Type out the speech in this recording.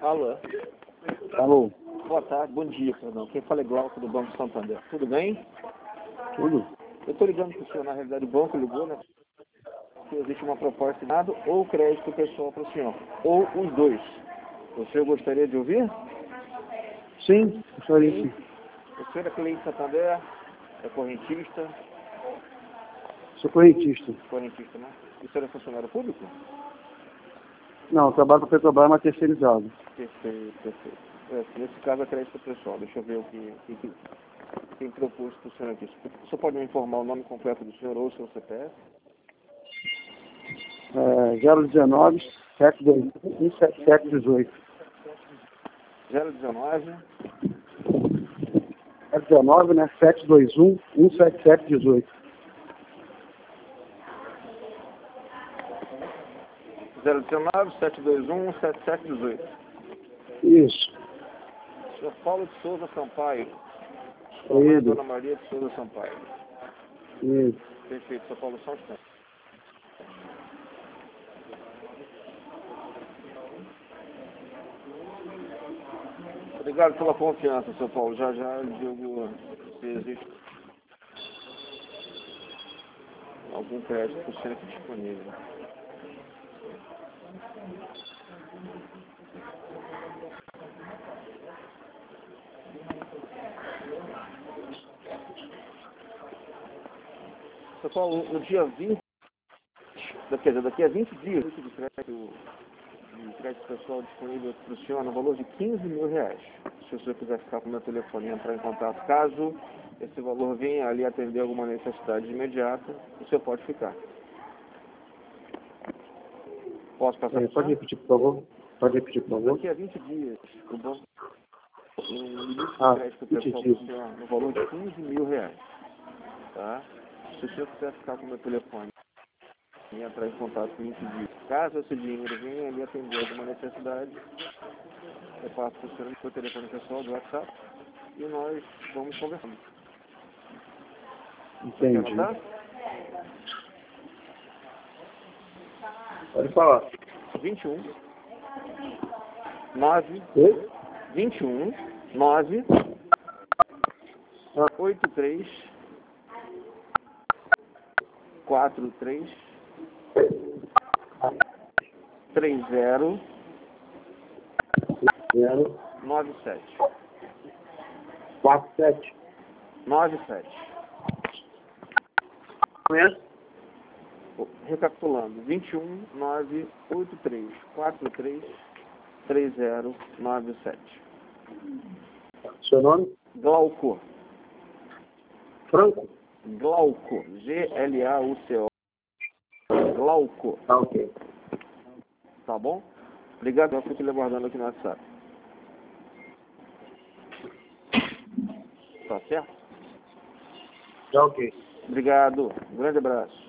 Alô. Alô. Boa tarde, bom dia, perdão. Quem fala é Glauco do Banco Santander. Tudo bem? Tudo? Eu estou ligando para o senhor, na realidade o banco ligou, né? Que existe uma proposta de nada ou crédito pessoal para o senhor, ou os dois. O senhor gostaria de ouvir? Sim, gostaria sim. O senhor é cliente Santander, é correntista, Sou correntista. né? E o senhor é funcionário público? Não, eu trabalho para a Petrobras, mas terceirizado. Perfeito, perfeito. Nesse caso é crédito pessoal. Deixa eu ver o que tem proposto para o senhor aqui. O senhor pode me informar o nome completo do senhor ou o seu CPF? 019 72 17718. 019 É 19, né? 721 17718. 019 721 7718. Isso. Senhor Paulo de Souza Sampaio. Sua mãe é Dona Maria de Souza Sampaio. Isso. Perfeito, São Paulo, só um instante. Obrigado pela confiança, São Paulo. Já eu digo se existe algum crédito para o senhor aqui disponível. São Paulo, no dia 20, daqui a 20 dias, de crédito pessoal disponível para o senhor no valor de R$ 15.000. Se o senhor quiser ficar com o meu telefone e entrar em contato, caso esse valor venha ali atender alguma necessidade imediata, o senhor pode ficar. Posso passar para o Pode senhor? repetir, por favor? Pode repetir, por favor? Daqui a 20 dias, o banco um limite de crédito 20 pessoal para o senhor no valor de R$ 15.000. Tá? Se o senhor quiser ficar com o meu telefone e entrar em contato com 20 dias, caso esse dinheiro venha ali atender alguma necessidade, eu passo para o senhor no seu telefone pessoal do WhatsApp e nós vamos conversando. Você quer Entendi. anotar? Pode falar. 21 9 Oi? 21 9 83 43 30 0 97 47. 97. Conhece? Recapitulando, 21 9 83 43 30 97. Seu nome? Glauco. Franco? Glauco. Glauco. Glauco. Ah, ok. Tá bom? Obrigado, eu fico lhe aguardando aqui no WhatsApp. Tá certo? Tá ok. Obrigado. Um grande abraço.